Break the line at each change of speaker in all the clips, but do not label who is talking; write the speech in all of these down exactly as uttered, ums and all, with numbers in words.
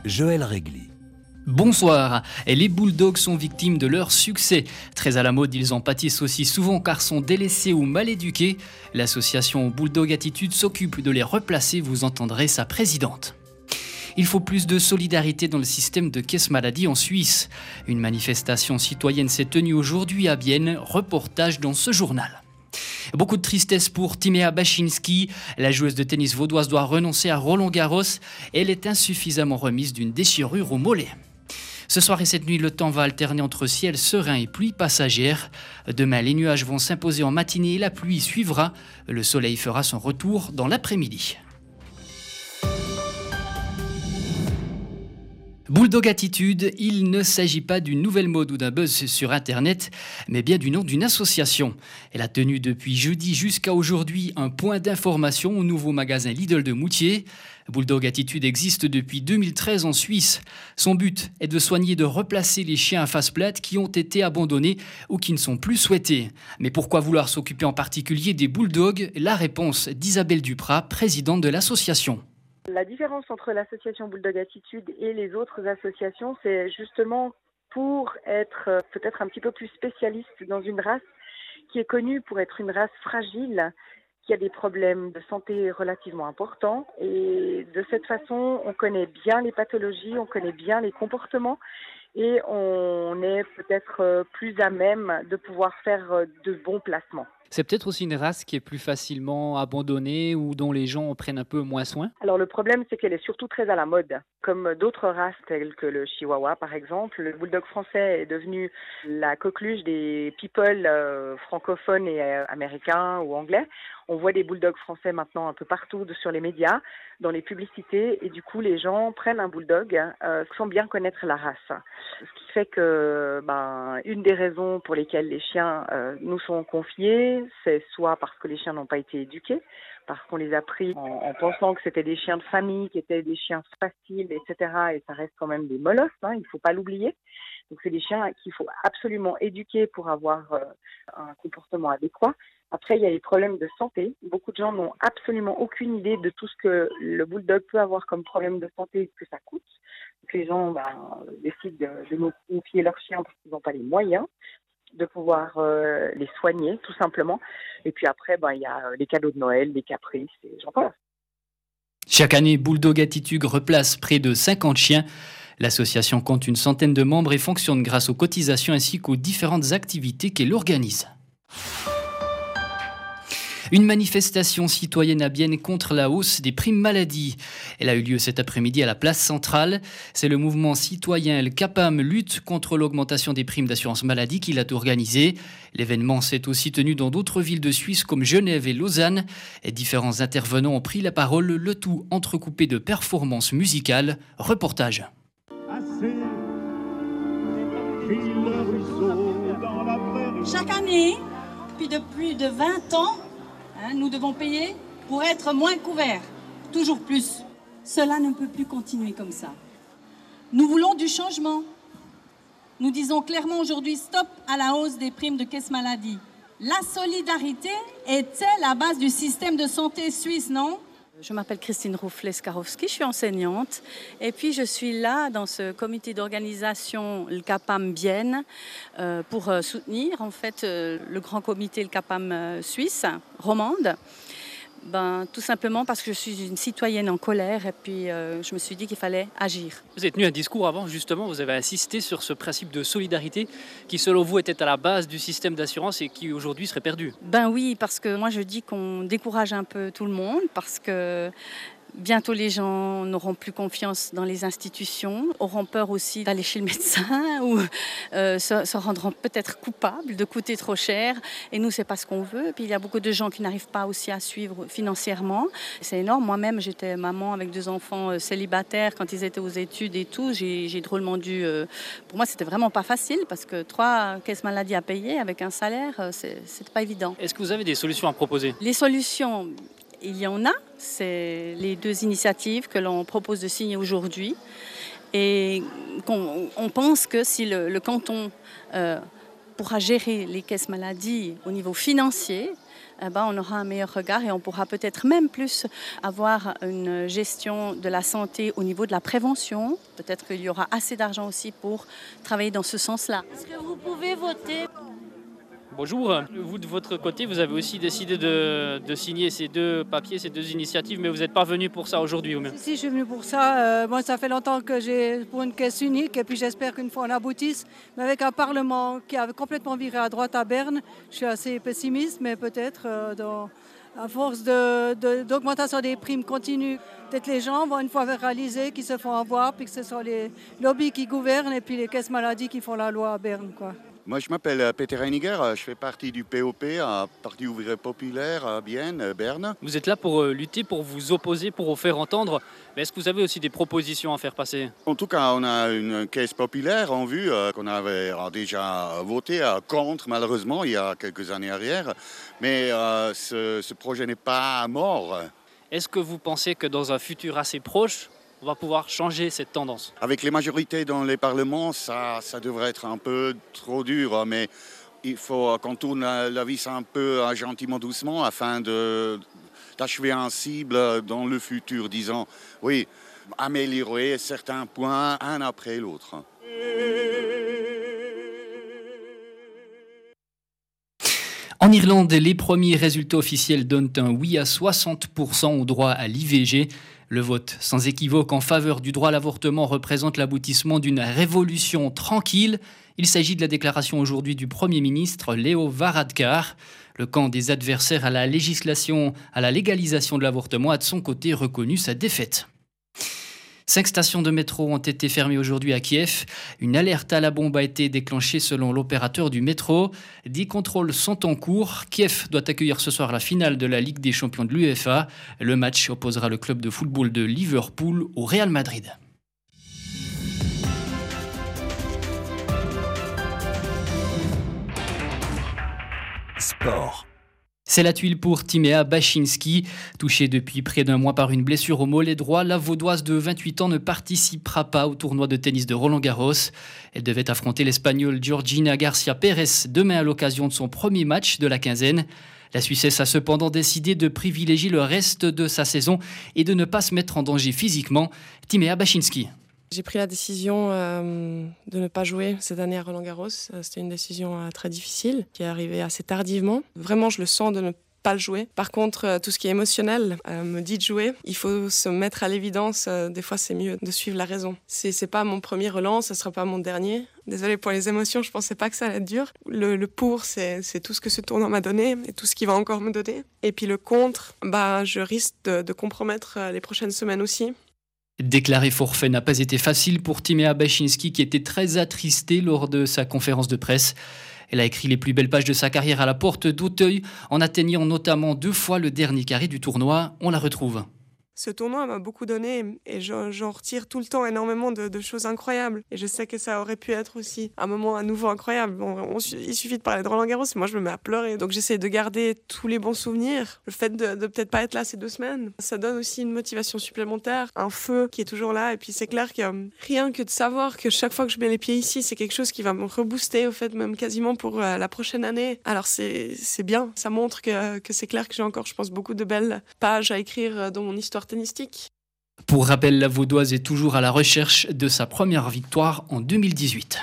Joël Régli.
Bonsoir. Les bulldogs sont victimes de leur succès. Très à la mode, ils en pâtissent aussi souvent car sont délaissés ou mal éduqués. L'association Bulldog Attitude s'occupe de les replacer, vous entendrez sa présidente. Il faut plus de solidarité dans le système de caisse maladie en Suisse. Une manifestation citoyenne s'est tenue aujourd'hui à Bienne, reportage dans ce journal. Beaucoup de tristesse pour Timea Bachinski. La joueuse de tennis vaudoise doit renoncer à Roland-Garros. Elle est insuffisamment remise d'une déchirure au mollet. Ce soir et cette nuit, le temps va alterner entre ciel serein et pluie passagère. Demain, les nuages vont s'imposer en matinée et la pluie suivra. Le soleil fera son retour dans l'après-midi. Bulldog Attitude, il ne s'agit pas d'une nouvelle mode ou d'un buzz sur Internet, mais bien du nom d'une association. Elle a tenu depuis jeudi jusqu'à aujourd'hui un point d'information au nouveau magasin Lidl de Moutier. Bulldog Attitude existe depuis deux mille treize en Suisse. Son but est de soigner et de replacer les chiens à face plate qui ont été abandonnés ou qui ne sont plus souhaités. Mais pourquoi vouloir s'occuper en particulier des bulldogs ? La réponse d'Isabelle Duprat, présidente de l'association.
La différence entre l'association Bulldog Attitude et les autres associations, c'est justement pour être peut-être un petit peu plus spécialiste dans une race qui est connue pour être une race fragile, qui a des problèmes de santé relativement importants. Et de cette façon, on connaît bien les pathologies, on connaît bien les comportements et on est peut-être plus à même de pouvoir faire de bons placements.
C'est peut-être aussi une race qui est plus facilement abandonnée ou dont les gens en prennent un peu moins soin.
Alors le problème, c'est qu'elle est surtout très à la mode. Comme d'autres races telles que le chihuahua par exemple, le bulldog français est devenu la coqueluche des people euh, francophones et euh, américains ou anglais. On voit des bulldogs français maintenant un peu partout sur les médias, dans les publicités, et du coup les gens prennent un bulldog euh, sans bien connaître la race. Ce qui fait que ben, une des raisons pour lesquelles les chiens euh, nous sont confiés, c'est soit parce que les chiens n'ont pas été éduqués, parce qu'on les a pris en, en pensant que c'était des chiens de famille, qui étaient des chiens faciles, et cetera. Et ça reste quand même des molosses, hein, il ne faut pas l'oublier. Donc c'est des chiens qu'il faut absolument éduquer pour avoir euh, un comportement adéquat. Après, il y a les problèmes de santé. Beaucoup de gens n'ont absolument aucune idée de tout ce que le bulldog peut avoir comme problème de santé et ce que ça coûte. Donc les gens ben, décident de, de nous confier leurs chiens parce qu'ils n'ont pas les moyens de pouvoir euh, les soigner, tout simplement. Et puis après, ben, il y a les cadeaux de Noël, les caprices, et j'en passe.
Chaque année, Bulldog Attitude replace près de cinquante chiens. L'association compte une centaine de membres et fonctionne grâce aux cotisations ainsi qu'aux différentes activités qu'elle organise. Une manifestation citoyenne à Bienne contre la hausse des primes maladie. Elle a eu lieu cet après-midi à la place centrale. C'est le mouvement citoyen Le Capam lutte contre l'augmentation des primes d'assurance maladie qui l'a organisé. L'événement s'est aussi tenu dans d'autres villes de Suisse comme Genève et Lausanne. Et différents intervenants ont pris la parole, le tout entrecoupé de performances musicales. Reportage.
Chaque année, depuis de plus de vingt ans, hein, nous devons payer pour être moins couverts, toujours plus. Cela ne peut plus continuer comme ça. Nous voulons du changement. Nous disons clairement aujourd'hui stop à la hausse des primes de caisse maladie. La solidarité était la base du système de santé suisse, non ?
Je m'appelle Christine Rouflet-Skarowski, je suis enseignante et puis je suis là dans ce comité d'organisation le Capam Bienne euh, pour euh, soutenir en fait euh, le grand comité le Capam euh, suisse romande. Ben, tout simplement parce que je suis une citoyenne en colère et puis euh, je me suis dit qu'il fallait agir.
Vous avez tenu un discours avant, justement, vous avez insisté sur ce principe de solidarité qui, selon vous, était à la base du système d'assurance et qui, aujourd'hui, serait perdu.
Ben oui, parce que moi, je dis qu'on décourage un peu tout le monde parce que bientôt, les gens n'auront plus confiance dans les institutions, auront peur aussi d'aller chez le médecin ou euh, se, se rendront peut-être coupables de coûter trop cher. Et nous, c'est pas ce qu'on veut. Et puis, il y a beaucoup de gens qui n'arrivent pas aussi à suivre financièrement. C'est énorme. Moi-même, j'étais maman avec deux enfants euh, célibataires quand ils étaient aux études et tout. J'ai, j'ai drôlement dû... Euh, pour moi, c'était vraiment pas facile parce que trois caisses maladie à payer avec un salaire, euh, c'est, c'est pas évident.
Est-ce que vous avez des solutions à proposer ?
Les solutions... Il y en a, c'est les deux initiatives que l'on propose de signer aujourd'hui. Et qu'on, on pense que si le, le canton euh, pourra gérer les caisses maladie au niveau financier, eh ben, on aura un meilleur regard et on pourra peut-être même plus avoir une gestion de la santé au niveau de la prévention. Peut-être qu'il y aura assez d'argent aussi pour travailler dans ce sens-là.
Est-ce que vous pouvez voter ?
Bonjour, vous de votre côté, vous avez aussi décidé de, de signer ces deux papiers, ces deux initiatives, mais vous n'êtes pas venu pour ça aujourd'hui ou même ?
Si, si, je suis venu pour ça. Euh, moi, ça fait longtemps que j'ai pour une caisse unique et puis j'espère qu'une fois on aboutisse. Mais avec un Parlement qui a complètement viré à droite à Berne, je suis assez pessimiste, mais peut-être euh, dans, à force de, de, d'augmentation des primes continues, peut-être les gens vont une fois réaliser qu'ils se font avoir, puis que ce sont les lobbies qui gouvernent et puis les caisses maladies qui font la loi à Berne, quoi.
Moi, je m'appelle Peter Reiniger, je fais partie du P O P, Parti ouvrier populaire à Bienne, Berne.
Vous êtes là pour lutter, pour vous opposer, pour vous faire entendre. Mais est-ce que vous avez aussi des propositions à faire passer ?
En tout cas, on a une caisse populaire en vue euh, qu'on avait déjà voté euh, contre, malheureusement, il y a quelques années arrière. Mais euh, ce, ce projet n'est pas mort.
Est-ce que vous pensez que dans un futur assez proche, on va pouvoir changer cette tendance ?
Avec les majorités dans les parlements, ça, ça devrait être un peu trop dur, mais il faut qu'on tourne la, la vis un peu gentiment, doucement, afin de, d'achever un cible dans le futur, disant, oui, améliorer certains points un après l'autre.
En Irlande, les premiers résultats officiels donnent un oui à soixante pour cent au droit à l'I V G. Le vote sans équivoque en faveur du droit à l'avortement représente l'aboutissement d'une révolution tranquille. Il s'agit de la déclaration aujourd'hui du Premier ministre Leo Varadkar. Le camp des adversaires à la législation, à la légalisation de l'avortement a de son côté reconnu sa défaite. Cinq stations de métro ont été fermées aujourd'hui à Kiev. Une alerte à la bombe a été déclenchée selon l'opérateur du métro. Dix contrôles sont en cours. Kiev doit accueillir ce soir la finale de la Ligue des champions de l'U E F A. Le match opposera le club de football de Liverpool au Real Madrid.
Sport.
C'est la tuile pour Timea Bacsinszky. Touchée depuis près d'un mois par une blessure au mollet droit, la Vaudoise de vingt-huit ans ne participera pas au tournoi de tennis de Roland-Garros. Elle devait affronter l'Espagnole Georgina Garcia Pérez demain à l'occasion de son premier match de la quinzaine. La Suissesse a cependant décidé de privilégier le reste de sa saison et de ne pas se mettre en danger physiquement. Timea Bacsinszky.
J'ai pris la décision euh, de ne pas jouer cette année à Roland-Garros. C'était une décision euh, très difficile, qui est arrivée assez tardivement. Vraiment, je le sens de ne pas le jouer. Par contre, euh, tout ce qui est émotionnel euh, me dit de jouer. Il faut se mettre à l'évidence. Euh, des fois, c'est mieux de suivre la raison. C'est, c'est pas mon premier relance, ce sera pas mon dernier. Désolée pour les émotions, je pensais pas que ça allait être dur. Le, le pour, c'est, c'est tout ce que ce tournoi m'a donné et tout ce qu'il va encore me donner. Et puis le contre, bah, je risque de, de compromettre les prochaines semaines aussi.
Déclarer forfait n'a pas été facile pour Timea Bacsinszky qui était très attristée lors de sa conférence de presse. Elle a écrit les plus belles pages de sa carrière à la porte d'Auteuil en atteignant notamment deux fois le dernier carré du tournoi. On la retrouve.
Ce tournoi m'a beaucoup donné et j'en, j'en retire tout le temps énormément de, de choses incroyables. Et je sais que ça aurait pu être aussi un moment à nouveau incroyable. Bon, on, il suffit de parler de Roland-Garros, moi je me mets à pleurer. Donc j'essaie de garder tous les bons souvenirs. Le fait de, de peut-être pas être là ces deux semaines, ça donne aussi une motivation supplémentaire, un feu qui est toujours là. Et puis c'est clair que euh, rien que de savoir que chaque fois que je mets les pieds ici, c'est quelque chose qui va me rebooster, au fait, même quasiment pour euh, la prochaine année. Alors c'est, c'est bien, ça montre que, que c'est clair que j'ai encore, je pense, beaucoup de belles pages à écrire dans mon histoire tennistique.
Pour rappel, la Vaudoise est toujours à la recherche de sa première victoire en deux mille dix-huit.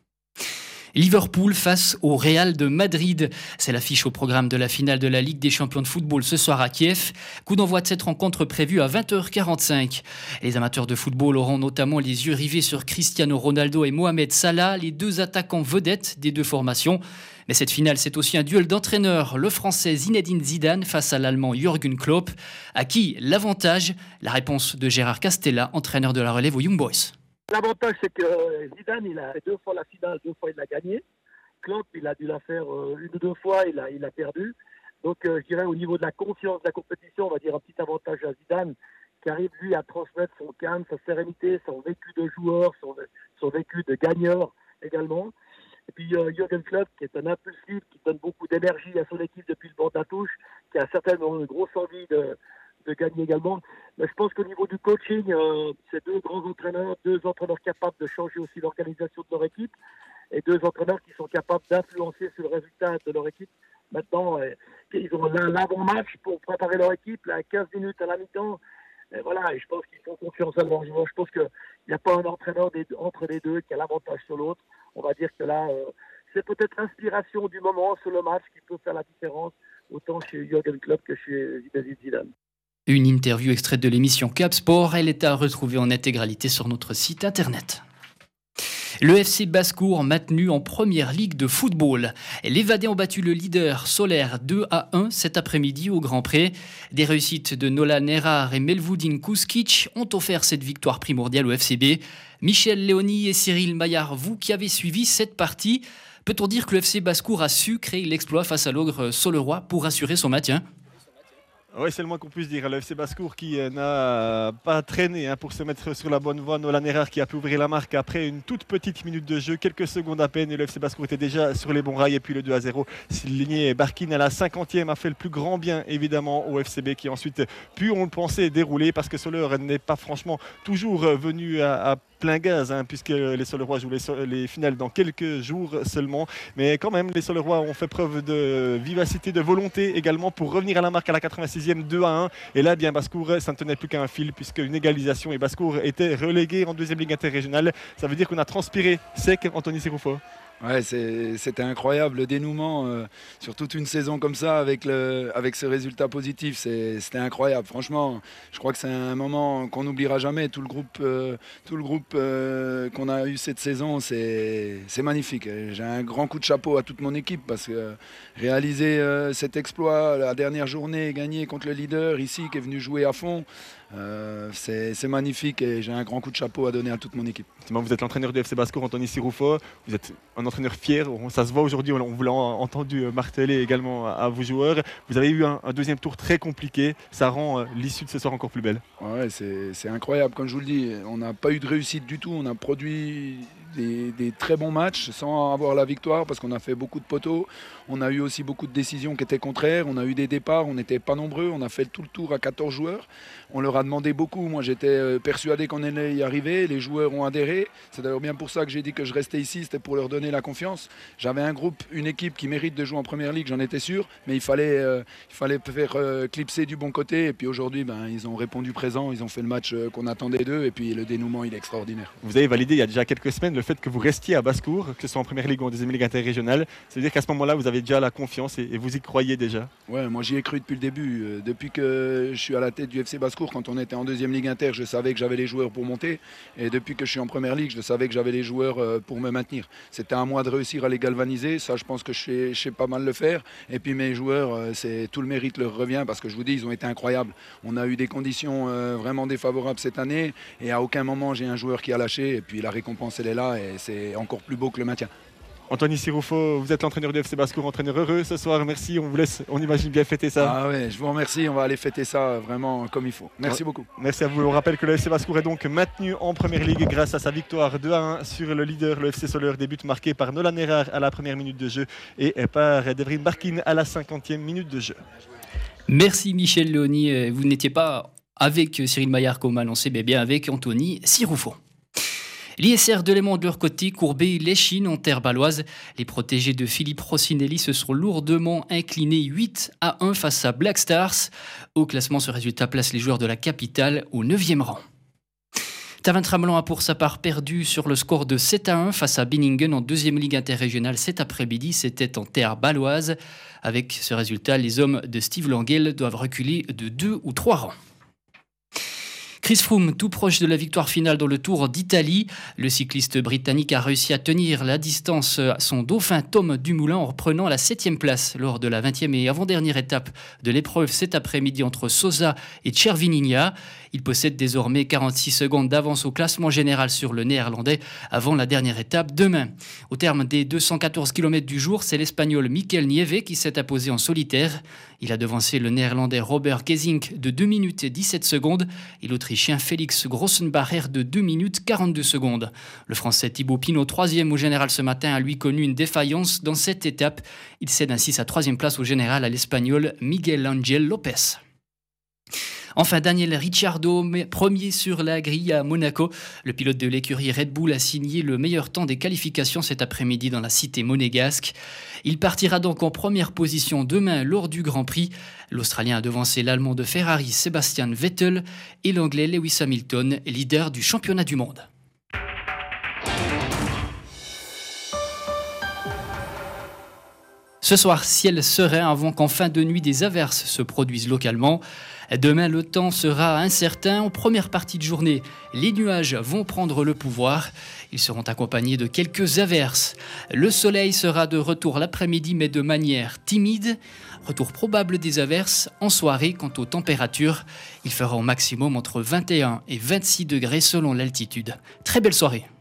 Liverpool face au Real de Madrid. C'est l'affiche au programme de la finale de la Ligue des champions de football ce soir à Kiev. Coup d'envoi de cette rencontre prévue à vingt heures quarante-cinq. Les amateurs de football auront notamment les yeux rivés sur Cristiano Ronaldo et Mohamed Salah, les deux attaquants vedettes des deux formations. Mais cette finale, c'est aussi un duel d'entraîneurs. Le Français Zinedine Zidane face à l'Allemand Jürgen Klopp. À qui l'avantage ? La réponse de Gérard Castella, entraîneur de la relève aux Young Boys.
L'avantage, c'est que Zidane, il a fait deux fois la finale, deux fois il l'a gagné. Klopp, il a dû la faire une ou deux fois, il a, il a perdu. Donc, euh, je dirais, au niveau de la confiance de la compétition, on va dire un petit avantage à Zidane, qui arrive, lui, à transmettre son calme, sa sérénité, son vécu de joueur, son, son vécu de gagneur également. Et puis, euh, Jürgen Klopp, qui est un impulsif, qui donne beaucoup d'énergie à son équipe depuis le bord de la touche, qui a certainement une grosse envie de... de gagner également. Mais je pense qu'au niveau du coaching, euh, c'est deux grands entraîneurs, deux entraîneurs capables de changer aussi l'organisation de leur équipe et deux entraîneurs qui sont capables d'influencer sur le résultat de leur équipe Maintenant, euh, ils ont l'avant-match pour préparer leur équipe, là, quinze minutes à la mi-temps. Et voilà, et je pense qu'ils font confiance à leurs joueurs. Je pense qu'il n'y a pas un entraîneur des, entre les deux qui a l'avantage sur l'autre. On va dire que là, euh, c'est peut-être l'inspiration du moment sur le match qui peut faire la différence, autant chez Jürgen Klopp que chez Zinedine Zidane.
Une interview extraite de l'émission Cap Sport, elle est à retrouver en intégralité sur notre site internet. Le F C Basse-Cour maintenu en première ligue de football. Les Vadais ont battu le leader Solaire deux à un cet après-midi au Grand Pré. Des réussites de Nolan Erard et Melvoudin Kuskic ont offert cette victoire primordiale au F C B. Michel Léony et Cyril Maillard, vous qui avez suivi cette partie, peut-on dire que le F C Basse-Cour a su créer l'exploit face à l'ogre Soleroy pour assurer son maintien ?
Oui, c'est le moins qu'on puisse dire. Le F C Basse-Cour qui euh, n'a pas traîné hein, pour se mettre sur la bonne voie. Nolan Erard qui a pu ouvrir la marque après une toute petite minute de jeu, quelques secondes à peine. Et le F C Basse-Cour était déjà sur les bons rails. Et puis le deux à zéro, signé Barkin à la cinquantième, a fait le plus grand bien évidemment au F C B qui a ensuite pu, on le pensait, dérouler parce que Soleure n'est pas franchement toujours venu à, à plein gaz, hein, puisque les Solerois jouent les, les finales dans quelques jours seulement. Mais quand même, les Solerois ont fait preuve de vivacité, de volonté également pour revenir à la marque à la quatre-vingt-sixième, deux à un. Et là, bien Basse-Cour, ça ne tenait plus qu'à un fil, puisque une égalisation et Basse-Cour était relégué en deuxième ligue interrégionale. Ça veut dire qu'on a transpiré sec, Anthony Siroufo.
Ouais, c'est, c'était incroyable le dénouement euh, sur toute une saison comme ça avec, le, avec ce résultat positif. C'est, c'était incroyable. Franchement, je crois que c'est un moment qu'on n'oubliera jamais. Tout le groupe, euh, tout le groupe euh, qu'on a eu cette saison, c'est, c'est magnifique. J'ai un grand coup de chapeau à toute mon équipe parce que réaliser euh, cet exploit la dernière journée, gagner contre le leader ici qui est venu jouer à fond, Euh, c'est, c'est magnifique et j'ai un grand coup de chapeau à donner à toute mon équipe.
Vous êtes l'entraîneur du F C Basse-Cour, Anthony Siroufo. Vous êtes un entraîneur fier, ça se voit aujourd'hui, on vous l'a entendu marteler également à vos joueurs. Vous avez eu un, un deuxième tour très compliqué, ça rend l'issue de ce soir encore plus belle.
Ouais, c'est, c'est incroyable, comme je vous le dis, on n'a pas eu de réussite du tout, on a produit Des, des très bons matchs sans avoir la victoire parce qu'on a fait beaucoup de poteaux. On a eu aussi beaucoup de décisions qui étaient contraires. On a eu des départs, on n'était pas nombreux. On a fait tout le tour à quatorze joueurs. On leur a demandé beaucoup. Moi, j'étais persuadé qu'on allait y arriver. Les joueurs ont adhéré. C'est d'ailleurs bien pour ça que j'ai dit que je restais ici. C'était pour leur donner la confiance. J'avais un groupe, une équipe qui mérite de jouer en première ligue, j'en étais sûr. Mais il fallait, euh, il fallait faire euh, clipser du bon côté. Et puis aujourd'hui, ben, ils ont répondu présent. Ils ont fait le match euh, qu'on attendait d'eux. Et puis le dénouement, il est extraordinaire.
Vous avez validé il y a déjà quelques semaines le fait que vous restiez à Basse-Cour, que ce soit en première ligue ou en deuxième ligue interrégionale. Ça veut dire qu'à ce moment-là, vous avez déjà la confiance et, et vous y croyez déjà.
Ouais, moi j'y ai cru depuis le début. Euh, depuis que je suis à la tête du F C Basse-Cour, quand on était en deuxième ligue inter, je savais que j'avais les joueurs pour monter. Et depuis que je suis en première ligue, je savais que j'avais les joueurs euh, pour me maintenir. C'était à moi de réussir à les galvaniser. Ça, je pense que je sais, je sais pas mal le faire. Et puis mes joueurs, euh, c'est, tout le mérite leur revient parce que je vous dis, ils ont été incroyables. On a eu des conditions euh, vraiment défavorables cette année. Et à aucun moment, j'ai un joueur qui a lâché. Et puis la récompense, elle est là. Et c'est encore plus beau que le maintien.
Anthony Siroufo, vous êtes l'entraîneur du F C Basse-Cour, entraîneur heureux ce soir, merci, on vous laisse, on imagine bien fêter ça.
Ah ouais, je vous remercie, on va aller fêter ça vraiment comme il faut. Merci ouais. beaucoup.
Merci à vous, on rappelle que le F C Basse-Cour est donc maintenu en première ligue grâce à sa victoire deux à un sur le leader, le F C Soleure, des buts marqués par Nolan Erard à la première minute de jeu et par Devrin Barkin à la cinquantième minute de jeu.
Merci Michel Léony, vous n'étiez pas avec Cyril Maillard comme annoncé, mais bien avec Anthony Siroufo. L'I S R de Léman de leur côté, courbé l'échine en terre baloise. Les protégés de Philippe Rossinelli se sont lourdement inclinés huit à un face à Black Stars. Au classement, ce résultat place les joueurs de la capitale au neuvième rang. Tavennes-Tramelan a pour sa part perdu sur le score de sept à un face à Binningen en deuxième ligue interrégionale cet après-midi. C'était en terre baloise. Avec ce résultat, les hommes de Steve Languel doivent reculer de deux ou trois rangs. Chris Froome, tout proche de la victoire finale dans le Tour d'Italie. Le cycliste britannique a réussi à tenir la distance à son dauphin Tom Dumoulin en reprenant la septième place lors de la vingtième et avant-dernière étape de l'épreuve cet après-midi entre Sosa et Cervinia. Il possède désormais quarante-six secondes d'avance au classement général sur le néerlandais avant la dernière étape demain. Au terme des deux cent quatorze kilomètres du jour, c'est l'Espagnol Mikel Nieve qui s'est imposé en solitaire. Il a devancé le néerlandais Robert Gesink de deux minutes et dix-sept secondes et l'Autrichien Félix Grossenbacher de deux minutes quarante-deux secondes. Le Français Thibaut Pinot, troisième au général ce matin, a lui connu une défaillance dans cette étape. Il cède ainsi sa troisième place au général à l'Espagnol Miguel Ángel López. Enfin, Daniel Ricciardo, premier sur la grille à Monaco. Le pilote de l'écurie Red Bull a signé le meilleur temps des qualifications cet après-midi dans la cité monégasque. Il partira donc en première position demain lors du Grand Prix. L'Australien a devancé l'Allemand de Ferrari Sebastian Vettel et l'Anglais Lewis Hamilton, leader du championnat du monde. Ce soir, ciel serein avant qu'en fin de nuit des averses se produisent localement. Demain, le temps sera incertain. En première partie de journée, les nuages vont prendre le pouvoir. Ils seront accompagnés de quelques averses. Le soleil sera de retour l'après-midi, mais de manière timide. Retour probable des averses en soirée. Quant aux températures, il fera au maximum entre vingt et un et vingt-six degrés selon l'altitude. Très belle soirée.